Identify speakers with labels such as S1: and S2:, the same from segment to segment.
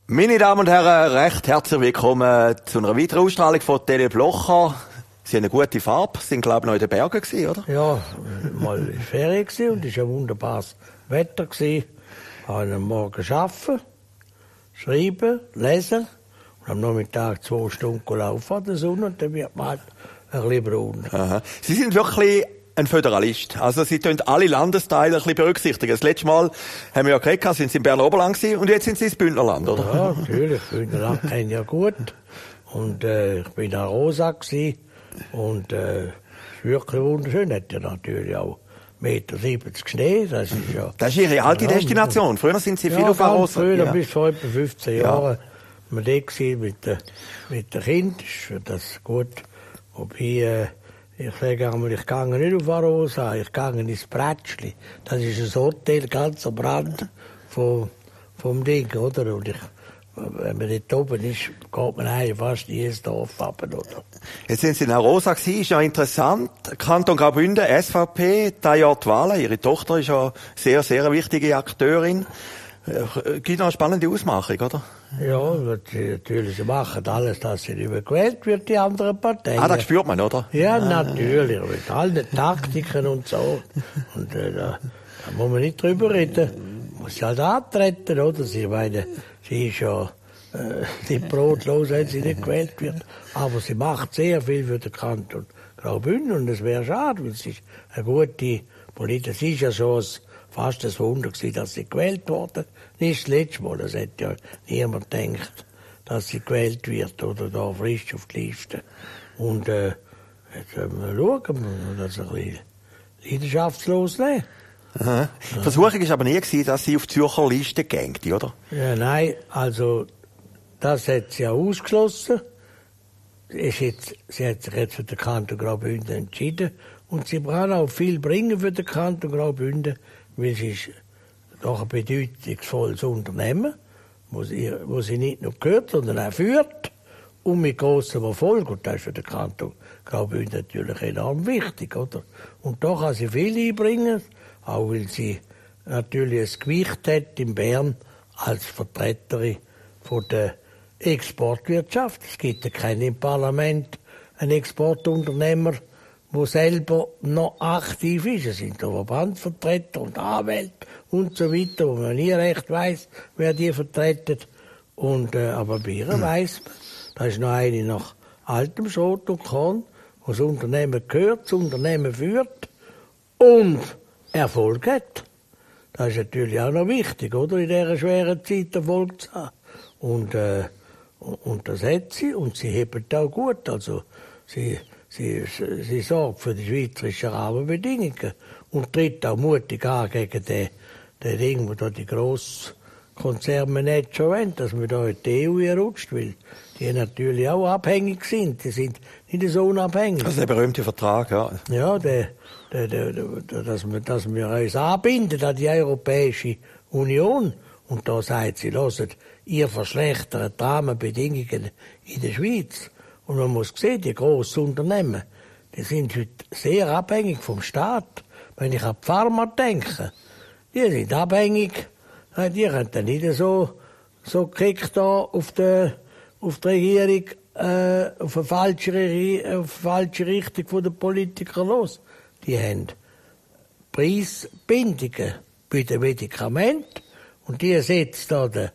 S1: Meine Damen und Herren, recht herzlich willkommen zu einer weiteren Ausstrahlung von Tele Blocher. Sie haben eine gute Farbe, sind glaube ich noch in den Bergen gewesen, oder?
S2: Ja, mal in der Ferien gewesen und es war ein wunderbares Wetter gewesen. Habe am Morgen arbeiten, schreiben, lesen und am Nachmittag 2 Stunden laufen an der Sonne und dann wird man halt ein bisschen braun.
S1: Aha. Sie sind wirklich ein Föderalist. Also Sie tun alle Landesteile ein bisschen berücksichtigen. Das letzte Mal haben wir ja geredet, sind Sie im Berner Oberland gewesen und jetzt sind Sie ins Bündnerland, oder?
S2: Ja, natürlich. Bündnerland kenne ich ja gut. Und ich bin in Rosa gewesen. Und es ist wirklich wunderschön. Hat ja natürlich auch 1,70 Meter Schnee. Das ist ja...
S1: Das ist Ihre alte Destination. Früher sind Sie viel auf Arosa.
S2: Früher, bis vor etwa 15 Jahren, waren wir da mit den Kindern. Ist das gut. Wobei, ich sage einmal, ich gehe nicht auf Arosa, ich gehe ins Prätschli. Das ist ein Hotel ganz am Rand vom Ding, oder? Und wenn man dort oben ist, geht man eigentlich fast jedes Dorf ab, oder?
S1: Jetzt sind Sie in Arosa gewesen, ist ja interessant. Kanton Graubünden, SVP, da Jahr die Wahlen. Ihre Tochter ist ja sehr, sehr wichtige Akteurin. Gibt noch eine spannende Ausmachung, oder?
S2: Ja, natürlich, sie machen alles, dass sie nicht mehr gewählt wird, die anderen Parteien.
S1: Ah, das spürt man, oder?
S2: Ja, natürlich, mit allen Taktiken und so. Und da muss man nicht drüber reden. Muss sie halt antreten, oder? Sie ist ja nicht brotlos, wenn sie nicht gewählt wird. Aber sie macht sehr viel für den Kanton Graubünden und es wäre schade, weil sie ist eine gute Politikerin. Sie ist ja so fast ein Wunder gewesen, dass sie gewählt wurde. Nicht das letzte Mal, das hätte ja niemand gedacht, dass sie gewählt wird oder da frisch auf die Liste. Und jetzt schauen wir das ein bisschen leidenschaftslos nehmen.
S1: Aha. Die Versuchung war aber nie gewesen, dass sie auf die Zürcher Liste gängt, oder?
S2: Ja, nein, also das hat sie ja ausgeschlossen. Sie hat sich jetzt für den Kanton Graubünden entschieden. Und sie kann auch viel bringen für den Kanton Graubünden, weil sie ist doch ein bedeutungsvolles Unternehmen, wo sie nicht nur gehört, sondern auch führt. Und mit grossem Erfolg. Und das ist für den Kanton Graubünden natürlich enorm wichtig, oder? Und da kann sie viel einbringen, auch weil sie natürlich ein Gewicht hat in Bern als Vertreterin von der Exportwirtschaft. Es gibt ja keinen im Parlament einen Exportunternehmer, der selber noch aktiv ist. Es sind da Verbandsvertreter und Anwälte und so weiter, wo man nie recht weiss, wer die vertreten. Und, aber bei ihr weiss man, da ist noch eine nach altem Schrot und Korn, wo das Unternehmen gehört, das Unternehmen führt und Erfolg hat. Das ist natürlich auch noch wichtig, oder? In dieser schweren Zeit Erfolg zu haben. Und das hat sie, und sie hebt auch gut. Also, sie sorgt für die schweizerischen Rahmenbedingungen und tritt auch mutig an gegen den Ding, wo da die Grosskonzerne nicht schon wollen, dass man da in die EU rutscht, weil die natürlich auch abhängig sind. Die sind nicht so unabhängig.
S1: Das ist der berühmte Vertrag, ja.
S2: Ja, dass wir uns anbinden an die Europäische Union. Und da sagt sie, hört, ihr verschlechtert die Rahmenbedingungen in der Schweiz. Und man muss sehen, die grossen Unternehmen, die sind heute sehr abhängig vom Staat. Wenn ich an die Pharma denke, die sind abhängig, die können dann nicht so gekriegt da auf die Regierung, auf eine falsche Richtung von den Politikern los. Die haben Preisbindungen bei den Medikamenten und die setzt da die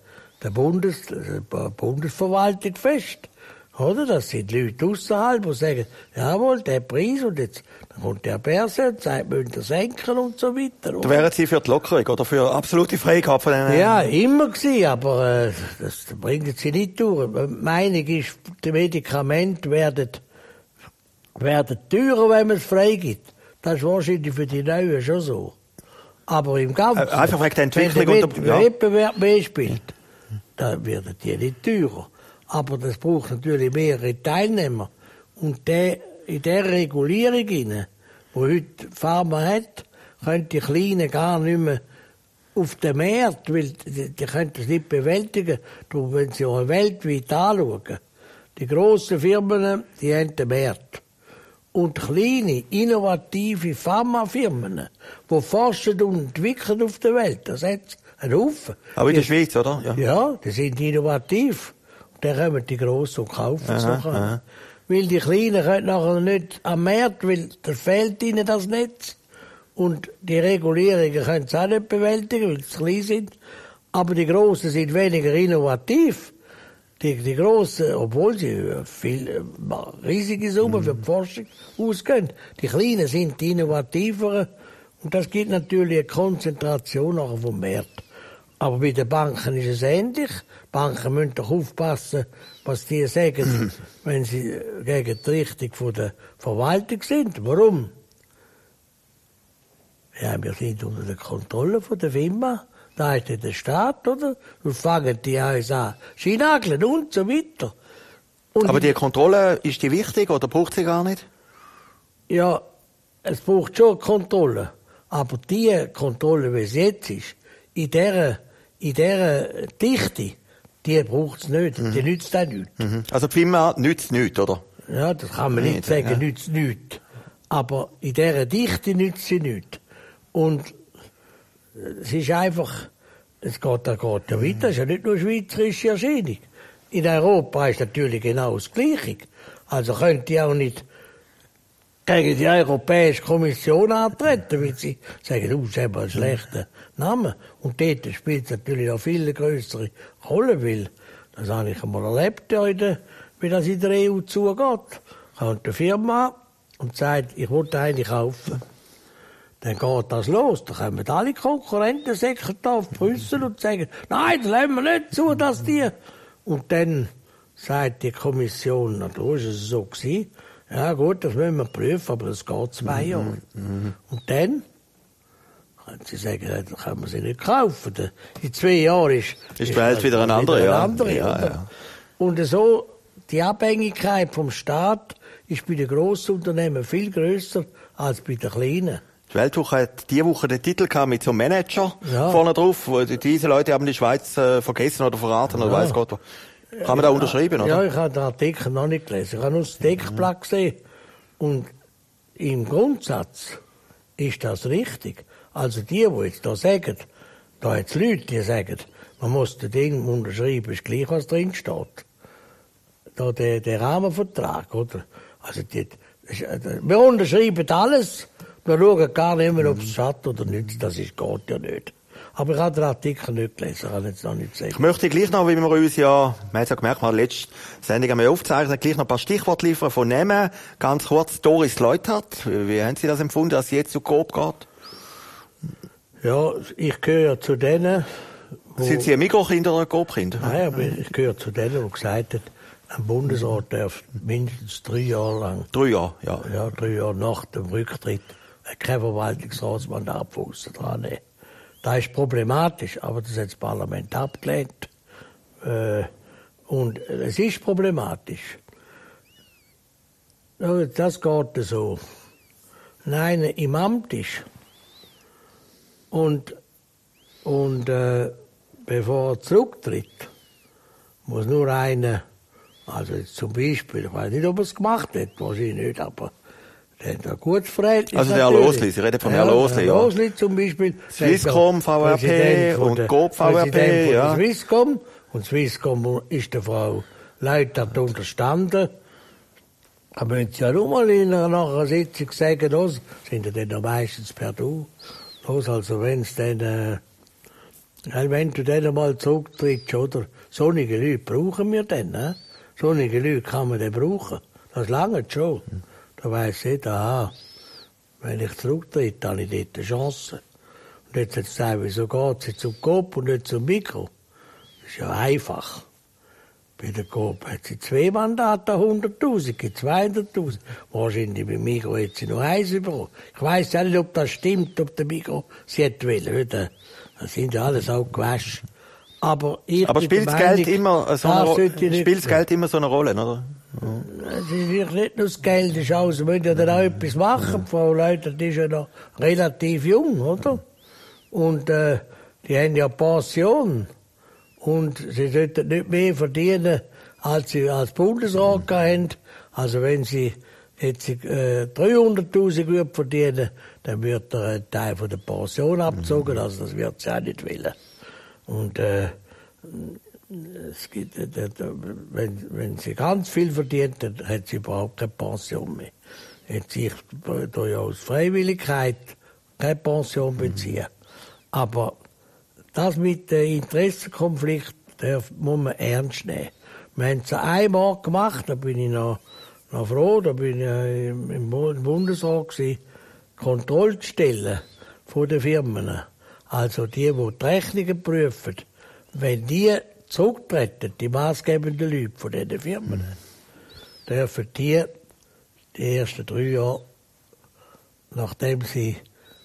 S2: Bundesverwaltung fest. Oder? Das sind Leute außerhalb, die sagen, jawohl, der Preis und jetzt dann kommt der Börse und sagt, wir müssen senken und so weiter.
S1: Da wären Sie für die Lockerung oder für absolute Freigabe von denen?
S2: Ja, immer gewesen, aber das bringt sie nicht durch. Die Meinung ist, die Medikamente werden teurer, wenn man es freigibt. Das ist wahrscheinlich für die Neuen schon so. Aber im Ganzen,
S1: einfach wegen der Entwicklung
S2: wenn der Wettbewerb mehr spielt, dann werden die nicht teurer. Aber das braucht natürlich mehrere Teilnehmer. Und in der Regulierung, die heute Pharma hat, können die Kleinen gar nicht mehr auf den Markt, weil die können das nicht bewältigen. Darum, wenn sie auch weltweit anschauen, die grossen Firmen, die haben den Markt. Und kleine, innovative Pharmafirmen, die forschen und entwickeln auf der Welt, das hat ein Haufen.
S1: Aber in der Schweiz, oder?
S2: Ja, die sind innovativ. Und dann kommen die Grossen und kaufen es nachher. Weil die Kleinen können nachher nicht am Markt, weil da fehlt ihnen das Netz. Und die Regulierungen können sie auch nicht bewältigen, weil sie klein sind. Aber die Grossen sind weniger innovativ. Die Grossen, obwohl sie riesige Summen für die Forschung ausgeben, die Kleinen sind die innovativeren. Und das gibt natürlich eine Konzentration nachher vom Markt. Aber bei den Banken ist es ähnlich. Banken müssen doch aufpassen, was die sagen, wenn sie gegen die Richtung von der Verwaltung sind. Warum? Ja, wir sind unter der Kontrolle von der FINMA. Da ist der Staat, oder? Und fangen die uns an, Schinageln und so weiter. Und
S1: aber die Kontrolle, ist die wichtig oder braucht sie gar nicht?
S2: Ja, es braucht schon Kontrolle. Aber die Kontrolle, wie es jetzt ist, in dieser Dichte, die braucht es nicht. Die nützt auch nichts.
S1: Also die FINMA nützt nichts, oder?
S2: Ja, das kann man nicht sagen, nützt nichts. Aber in dieser Dichte nützt sie nichts. Und es ist einfach, es geht ja weiter. Es ist ja nicht nur eine schweizerische Erscheinung. In Europa ist natürlich genau das Gleiche. Also könnte ich auch nicht gegen die Europäische Kommission antreten, weil sie sagen, sie haben einen schlechten Namen. Und dort spielt es natürlich auch viel größere Rolle, weil das habe ich einmal erlebt, wie das in der EU zugeht. Kommt eine Firma und sagt, ich wollte eigentlich kaufen. Dann geht das los. Dann kommen alle Konkurrentensekretär auf Brüssel und sagen, nein, das lassen wir nicht zu, dass die. Und dann sagt die Kommission, na, da ist es so gewesen. Ja gut, das müssen wir prüfen, aber das geht 2 Jahre. Und dann können sie sagen, dann können wir sie nicht kaufen. In 2 Jahren ist
S1: die Welt wieder eine andere,
S2: ja. Und so, die Abhängigkeit vom Staat ist bei den Grossunternehmen viel grösser als bei den kleinen.
S1: Die Weltwoche hat diese Woche den Titel gehabt mit so einem Manager vorne drauf, wo diese Leute haben die Schweiz vergessen oder verraten oder weiss Gott. Kann man da unterschreiben, oder?
S2: Ja, ich habe den Artikel noch nicht gelesen. Ich habe nur das Deckblatt gesehen. Und im Grundsatz ist das richtig. Also die jetzt da sagen, da jetzt Leute, die sagen, man muss das Ding unterschreiben, ist gleich, was drin steht. Da der Rahmenvertrag, oder? Also wir unterschreiben alles, wir schauen gar nicht mehr, ob es schadet oder nicht. Das geht ja nicht. Aber ich habe den Artikel nicht gelesen, kann jetzt noch nicht sagen.
S1: Ich möchte gleich noch, wie wir uns ja, man hat es ja gemerkt, wir haben letzte Sendung haben wir aufgezeichnet, gleich noch ein paar Stichworte liefern von Namen. Ganz kurz, Doris Leuthard, wie haben Sie das empfunden, dass sie jetzt zu Coop geht?
S2: Ja, ich gehöre zu denen,
S1: Sind Sie ein Mikrokind oder ein Coop-Kind?
S2: Nein, aber ich gehöre zu denen, die gesagt haben, ein Bundesrat darf mindestens 3 Jahre lang.
S1: 3 Jahre, ja.
S2: Ja, 3 Jahre nach dem Rücktritt kein Verwaltungsratsmandat von aussen dran nehmen. Das ist problematisch, aber das hat das Parlament abgelehnt. Und es ist problematisch. Das geht so. Wenn einer im Amt ist und bevor er zurücktritt, muss nur einer, also jetzt zum Beispiel, ich weiß nicht, ob er es gemacht hat, wahrscheinlich nicht, aber der hat ein gutes Verhältnis.
S1: Also der Herr Losli, Sie reden von Herrn Losli,
S2: ja. Losli zum Beispiel.
S1: Swisscom, VRP und Coop, VRP, ja.
S2: Swisscom. Und Swisscom ist der Frau Leuthard unterstanden. Da müssen Sie ja nur mal nach einer Sitzung sagen, das sind ja dann noch meistens per Du. Das also, wenn du dann mal zurücktrittst, oder? Solche Leute brauchen wir dann, ne? Solche Leute kann man dann brauchen. Das lange schon. Da weiss jeder, wenn ich zurücktrete, habe ich dort eine Chance. Und jetzt hat es gesagt, wieso geht sie zum Coop und nicht zum Mikro? Das ist ja einfach. Bei der Coop hat sie 2 Mandate, 100'000, 200'000. Wahrscheinlich bei Mikro hat sie nur 1 bekommen. Ich weiss ja nicht, ob das stimmt, ob der Mikro sie hätte wollen. Das sind ja alles auch gewaschen. Aber
S1: spielt das Geld immer so eine Rolle, oder?
S2: Es ist nicht nur das Geld, es ist auch, sie müssen ja dann auch etwas machen. Frau Leuthard ist ja noch relativ jung, oder? Und die haben ja Pension. Und sie sollten nicht mehr verdienen, als sie als Bundesrat haben. Also wenn sie jetzt 300'000 verdienen, dann wird der Teil von der Pension abgezogen. Also das wird sie auch nicht wollen. Und es gibt, wenn sie ganz viel verdient, dann hat sie überhaupt keine Pension mehr. Jetzt ich da ja aus Freiwilligkeit keine Pension beziehen. Aber das mit dem Interessenkonflikt muss man ernst nehmen. Wir haben es einmal gemacht, da bin ich noch froh, da bin ich im Bundesrat gewesen, Kontrollstellen von den Firmen. Also die die Rechnungen prüfen, wenn die zurücktreten, die maßgebenden Leute von diesen Firmen, dürfen die ersten 3 Jahre, nachdem sie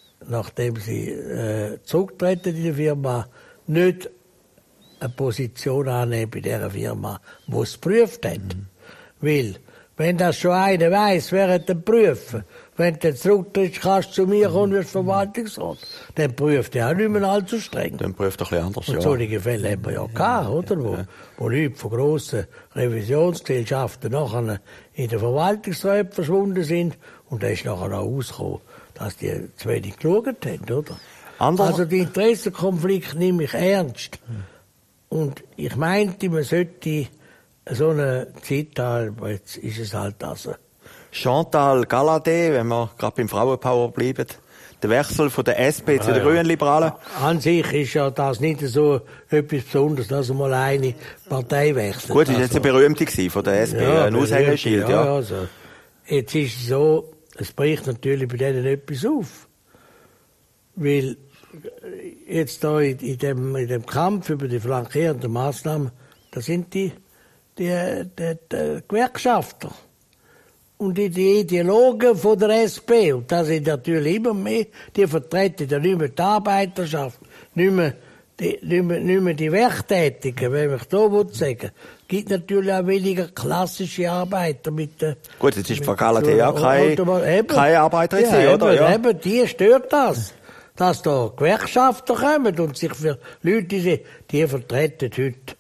S2: zurücktreten in die Firma, nicht eine Position annehmen bei dieser Firma, die es geprüft hat. Weil, wenn das schon einer weiss, während dem Prüfen, wenn du zurücktrittst, kannst du zu mir kommen, wirst Verwaltungsrat, dann prüft er auch nicht mehr allzu streng.
S1: Dann prüft er ein bisschen anders,
S2: und solche Fälle haben wir ja gehabt, oder? Wo Leute von grossen Revisionsgesellschaften nachher in den Verwaltungsräten verschwunden sind und da ist nachher auch rausgekommen, dass die zu wenig geschaut haben, oder? Also den Interessenkonflikt nehme ich ernst. Und ich meinte, man sollte so eine Zeit haben, aber jetzt ist es halt das.
S1: Chantal Galladay, wenn wir gerade beim Frauenpower bleiben, der Wechsel von der SP zu den Grünen Liberalen.
S2: An sich ist ja das nicht so etwas Besonderes, dass mal eine Partei wechselt.
S1: Gut, das war jetzt eine berühmte von der SP, ein Aushängeschild, ja.
S2: Also, jetzt ist es so, es bricht natürlich bei denen etwas auf. Weil jetzt da in dem Kampf über die flankierenden Massnahmen, da sind die Gewerkschafter und die Ideologen von der SP. Und das sind natürlich immer mehr, die vertreten ja nicht mehr die Arbeiterschaft, nicht mehr die Werktätigen, wenn ich da sagen. Es gibt natürlich auch weniger klassische Arbeiter mit der...
S1: Gut, jetzt ist Frau Galladay ja keine Arbeiterin, oder?
S2: Ja, eben, die stört das. Dass da Gewerkschafter kommen und sich für Leute, die vertreten heute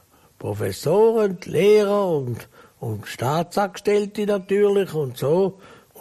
S2: Professoren, Lehrer und Staatsangestellte natürlich und so.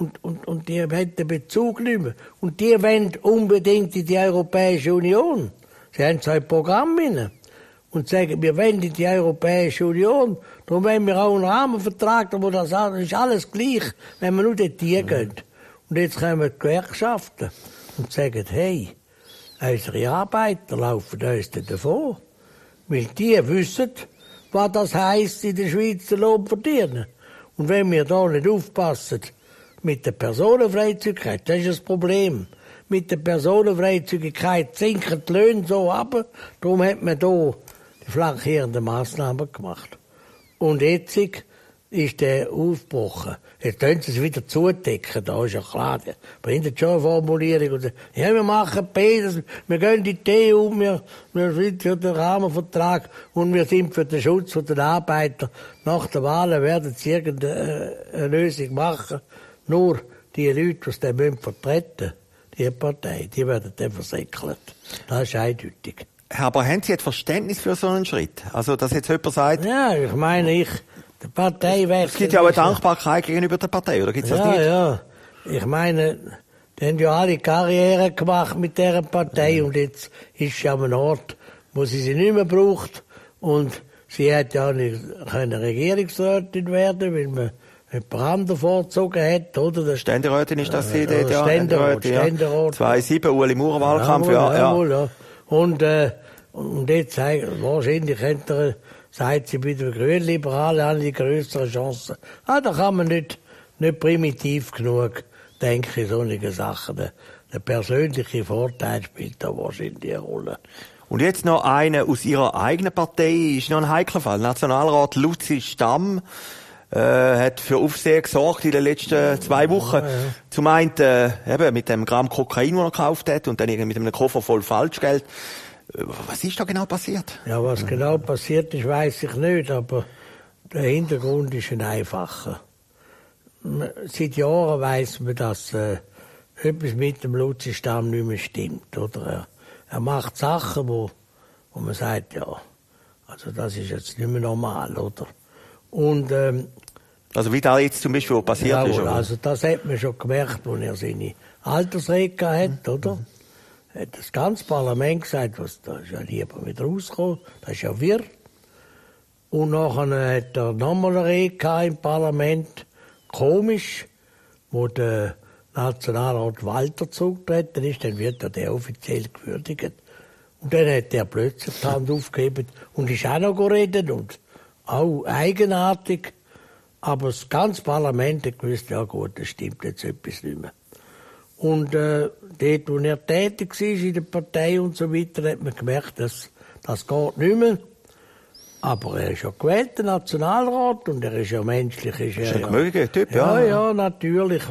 S2: Und die haben den Bezug nicht mehr. Und die wollen unbedingt in die Europäische Union. Sie haben so ein Programm inne und sagen, wir wollen in die Europäische Union. Darum wollen wir auch einen Rahmenvertrag, wo das ist alles gleich, wenn wir nur dort gehen. Und jetzt kommen die Gewerkschaften und sagen, hey, unsere Arbeiter laufen uns davon. Weil die wissen, was das heisst, in der Schweiz den Lohn verdienen. Und wenn wir da nicht aufpassen, mit der Personenfreizügigkeit, das ist das Problem. Mit der Personenfreizügigkeit sinken die Löhne so ab. Darum hat man hier die flankierenden Massnahmen gemacht. Und jetzt ist der aufgebrochen. Jetzt können sie es wieder zudecken, da ist ja klar. Da bringt schon eine Formulierung. Und ja, wir machen B, wir gehen in die EU, wir sind für den Rahmenvertrag und wir sind für den Schutz der Arbeiter. Nach der Wahl werden sie irgendeine Lösung machen. Nur die Leute, die es dann vertreten, die Partei, die werden dann versäckelt. Das ist eindeutig.
S1: Aber haben Sie jetzt Verständnis für so einen Schritt? Also, dass jetzt jemand sagt...
S2: Ja, ich meine, die Partei wechselt...
S1: Es gibt ja auch eine Dankbarkeit gegenüber der Partei, oder gibt's das nicht?
S2: Ja. Ich meine, die haben ja alle Karriere gemacht mit dieser Partei und jetzt ist sie an einem Ort, wo sie nicht mehr braucht. Und sie hat ja nicht Regierungsrätin werden, weil man jemand anderen vorgezogen hat, oder?
S1: Ständerätin ist das die Idee,
S2: ja. Ständerat.
S1: 2-7, Ueli Maurer Wahlkampf, ja.
S2: Und jetzt wahrscheinlich sagt sie bei den Grünliberalen, haben die grössere Chancen. Da kann man nicht primitiv genug denken, solche Sachen. Der persönliche Vorteil spielt da wahrscheinlich eine Rolle.
S1: Und jetzt noch einer aus ihrer eigenen Partei, ist noch ein heikler Fall. Nationalrat Luzi Stamm hat für Aufsehen gesorgt in den letzten 2 Wochen. Ja. Zum einen eben mit dem Gramm Kokain, das er gekauft hat, und dann mit einem Koffer voll Falschgeld. Was ist da genau passiert?
S2: Ja, was genau passiert ist, weiss ich nicht, aber der Hintergrund ist ein einfacher. Seit Jahren weiss man, dass etwas mit dem Luzi Stamm nicht mehr stimmt. Oder er macht Sachen, wo man sagt, ja, also das ist jetzt nicht mehr normal, oder? Und
S1: also wie da jetzt zum Beispiel passiert ist, oder?
S2: Also das hat man schon gemerkt, als er seine Altersrede hat, oder? hat das ganze Parlament gesagt, da ist ja lieber wieder rausgekommen, das ist ja wirr. Und nachher hat er nochmal eine Rede im Parlament, komisch, wo der Nationalrat Walter zurückgetreten ist, dann wird er der offiziell gewürdigt. Und dann hat er plötzlich die Hand aufgegeben und ist auch noch geredet und auch eigenartig. Aber das ganze Parlament hat gewusst, ja gut, das stimmt jetzt etwas nicht mehr. Und dort, wo er tätig war in der Partei und so weiter, hat man gemerkt, dass das geht nicht mehr. Aber er ist ja gewählter Nationalrat und er ist ja menschlich. Ist
S1: ein gemütlicher Typ,
S2: ja. Ja, natürlich.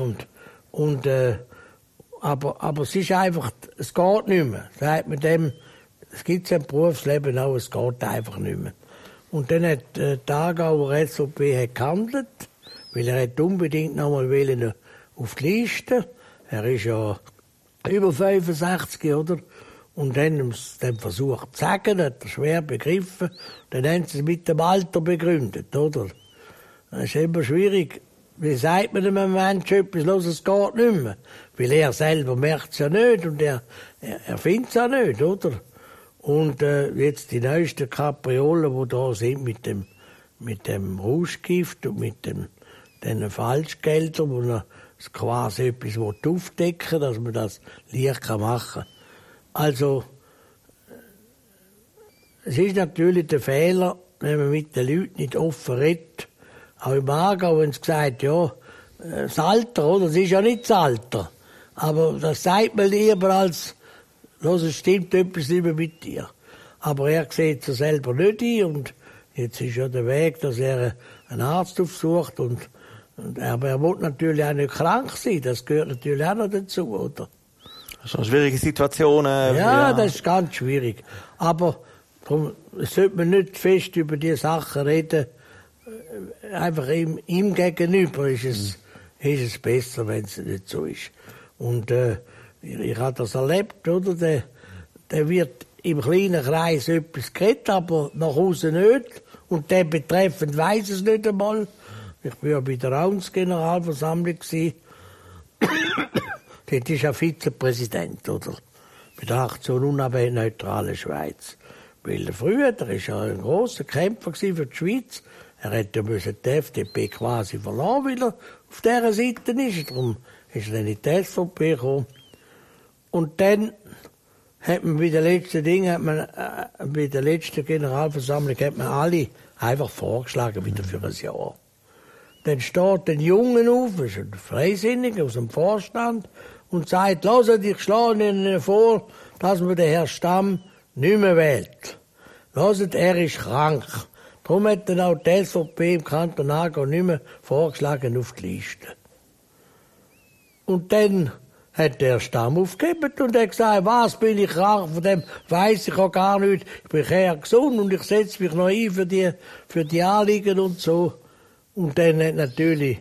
S2: Aber es ist einfach, es geht nicht mehr. Sagt man dem, es gibt ja im Berufsleben auch, es geht einfach nicht mehr. Und dann hat die Aargauer SVP gehandelt, weil er hat unbedingt noch mal auf die Liste. Er ist ja über 65, oder? Und dann haben sie den versucht zu sagen, hat er schwer begriffen. Dann haben sie es mit dem Alter begründet, oder? Das ist immer schwierig. Wie sagt man einem Menschen etwas, los, es geht nicht mehr? Weil er selber merkt es ja nicht und er findet es auch nicht, oder? Und jetzt die neuesten Kapriolen, die da sind mit dem Rauschgift und mit den Falschgeldern, wo er quasi etwas aufdecken will, dass man das leicht machen kann. Also, es ist natürlich der Fehler, wenn man mit den Leuten nicht offen redet. Auch im Aargau haben sie gesagt, ja, das Alter, oder? Das ist ja nicht das Alter. Aber das sagt man lieber als, es stimmt etwas nicht mehr mit dir. Aber er sieht es selber nicht ein und jetzt ist ja der Weg, dass er einen Arzt aufsucht aber er will natürlich auch nicht krank sein, das gehört natürlich auch noch dazu, oder?
S1: Das ist eine schwierige Situation.
S2: Ja, das ist ganz schwierig. Aber darum sollte man nicht fest über diese Sachen reden. Einfach ihm gegenüber ist es besser, wenn es nicht so ist. Und ich habe das erlebt, oder? Der wird im kleinen Kreis etwas geredet, aber nach Hause nicht. Und der betreffend weiss es nicht einmal. Ich war ja bei der Raums-Generalversammlung. Dort ist er Vizepräsident, oder? Bei der Aktion Unabhängig Neutrale Schweiz. Weil früher, er war ja ein grosser Kämpfer für die Schweiz. Er hätte die FDP quasi verloren, weil er auf dieser Seite ist. Darum ist er dann in die SVP gekommen. Und dann hat man bei der letzten Generalversammlung hat man alle einfach vorgeschlagen, wieder für ein Jahr. Dann steht ein Junge auf, das ist ein Freisinniger aus dem Vorstand, und sagt, hört, ich schlage Ihnen vor, dass man den Herrn Stamm nicht mehr wählt. Hört, er ist krank. Darum hat dann auch die SVP im Kanton Aargau nicht mehr vorgeschlagen auf die Liste. Und dann hat der Stamm aufgegeben und hat gesagt, was bin ich krank, von dem weiss ich auch gar nicht, ich bin eher gesund und ich setze mich noch ein für die Anliegen und so. Und dann hat natürlich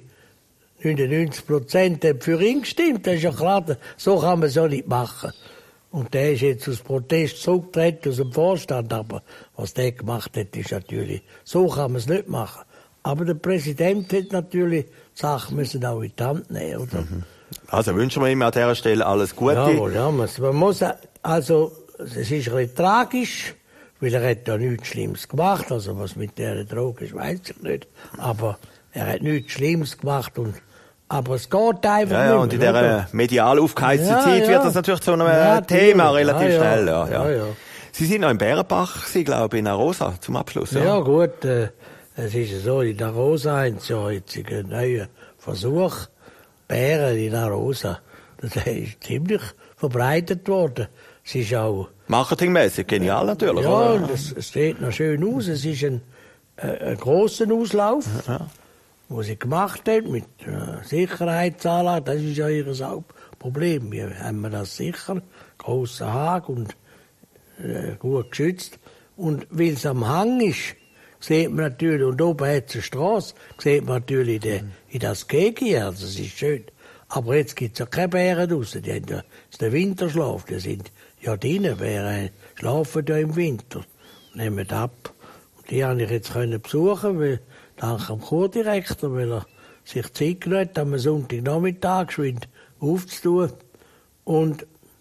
S2: 99% für ihn gestimmt, das ist ja klar, so kann man es auch nicht machen. Und der ist jetzt aus Protest zurückgetreten aus dem Vorstand, aber was der gemacht hat, ist natürlich, so kann man es nicht machen. Aber der Präsident hat natürlich die Sachen müssen auch in die Hand nehmen, oder?
S1: Mhm. Also wünschen wir ihm an dieser Stelle alles Gute.
S2: Jawohl, ja, man muss, also, es ist ein bisschen tragisch, weil er hat ja nichts Schlimmes gemacht, also was mit der Droge ist, weiss ich nicht, aber er hat nichts Schlimmes gemacht aber es geht einfach
S1: nicht. Ja, und in dieser medial aufgeheizten Zeit wird das natürlich zu einem Thema relativ schnell. Ja. Sie sind noch in Bärenbach, glaube ich, in Arosa zum Abschluss.
S2: Ja, gut, es ist so, in Arosa haben sie ja jetzt einen neuen Versuch, Bären in Arosa. Das ist ziemlich verbreitet worden. Es ist auch
S1: marketingmäßig genial natürlich.
S2: Ja, und es sieht noch schön aus. Es ist ein grosser Auslauf. Ja. Was sie gemacht hat mit Sicherheitsanlagen, das ist ja ihr Hauptproblem. Wir haben das sicher, grosser Hag und gut geschützt. Und weil es am Hang ist, sieht man natürlich, und oben hat es eine Strasse, sieht man natürlich in das Gehege, also das ist schön. Aber jetzt gibt es ja keine Bären draussen, die haben ja den Winterschlaf, die sind ja drinnen, Bären schlafen ja im Winter, nehmen ab. Und die konnte ich jetzt besuchen, weil dank dem Kurdirektor, weil er sich Zeit genommen hat, am Sonntagnachmittag geschwind aufzutun. Und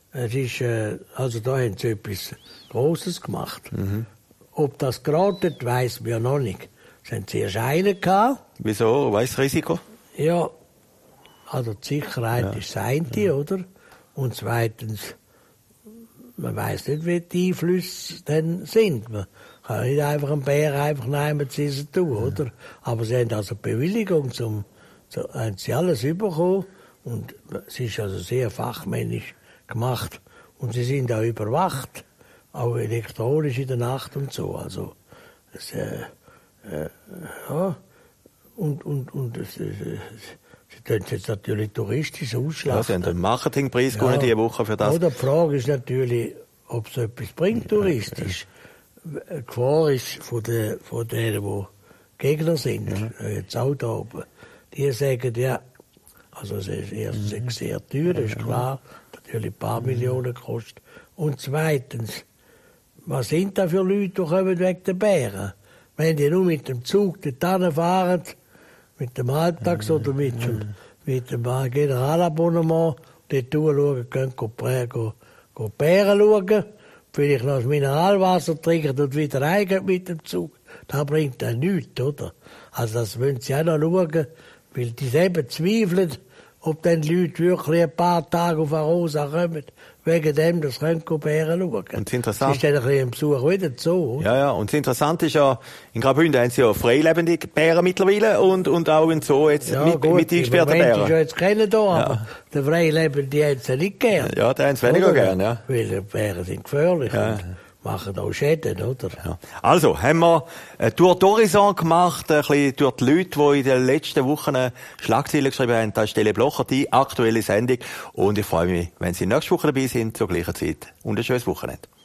S2: Es ist, also da haben sie etwas Grosses gemacht. Ob das geratet, weiss man ja noch nicht. Sie haben zuerst einen gehabt.
S1: Wieso? Weiss Risiko?
S2: Ja, also die Sicherheit ist das eine, oder? Und zweitens, man weiss nicht, wie die Einflüsse dann sind. Man kann nicht einfach einen Bär einfach nehmen zu tun, oder? Aber sie haben also Bewilligung haben sie alles bekommen. Und es ist also sehr fachmännisch gemacht. Und sie sind auch überwacht. Auch elektronisch in der Nacht und so. Also, es, ja. Und sie können jetzt natürlich touristisch ausschlachten.
S1: Ja, sie haben einen Marketingpreis gewonnen diese Woche für das.
S2: Oder die Frage ist natürlich, ob es etwas bringt touristisch. Die Gefahr ist von denen, die Gegner sind, jetzt auch da oben. Die sagen, ja, also es ist erstens sehr teuer, ist klar, natürlich ein paar Millionen kostet. Und zweitens, was sind da für Leute, die kommen wegen der Bären? Wenn die nur mit dem Zug dorthin fahren, mit dem Alltags- oder mit dem Generalabonnement, dort schauen, gehen Bären schauen, vielleicht noch das Mineralwasser trinken und wieder reingehen mit dem Zug. Das bringt dann nichts, oder? Also das wollen sie auch noch schauen, weil die selber zweifeln, ob dann die Leute wirklich ein paar Tage auf Arosa kommen, wegen dem, dass sie Bären schauen.
S1: Und das Interessante
S2: ist dann ein bisschen im Besuch wieder so, oder?
S1: Ja. Und das Interessante ist ja, in Graubünden haben sie ja freilebende Bären mittlerweile und auch in Zoo jetzt mit eingesperrten Bären.
S2: Die schon jetzt kennen da, aber der freilebende haben sie nicht gern.
S1: Ja, die haben es weniger gern, ja.
S2: Weil die Bären sind gefährlich und machen auch Schäden, oder?
S1: Ja. Also, haben wir eine Tour d'Horizon gemacht, ein bisschen durch die Leute, die in den letzten Wochen Schlagzeilen geschrieben haben. Das ist Stelle Blocher, die aktuelle Sendung. Und ich freue mich, wenn Sie nächste Woche dabei sind, zur gleichen Zeit. Und ein schönes Wochenende.